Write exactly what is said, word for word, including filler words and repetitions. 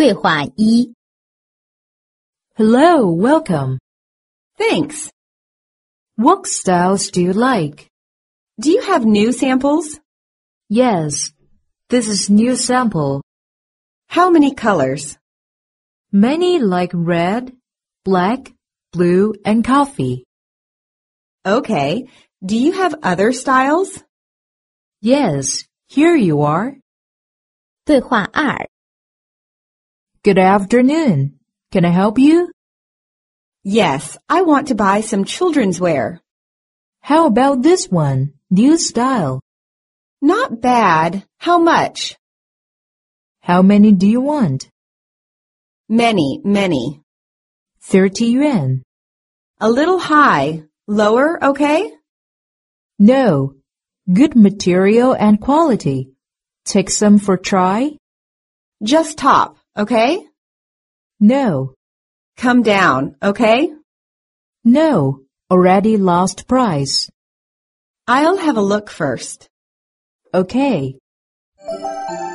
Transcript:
对话一 Hello, welcome. Thanks. What styles do you like? Do you have new samples? Yes, this is new sample. How many colors? Many like red, black, blue, and coffee. Okay. Do you have other styles? Yes, here you are. 对话二 Good afternoon. Can I help you? Yes, I want to buy some children's wear. How about this one? New style. Not bad. How much? How many do you want? Many, many. Thirty yuan. A little high. Lower, okay? No. Good material and quality. Take some for try? Just top, okay? No. Come down, okay? No. Already lost price. I'll have a look first. Okay.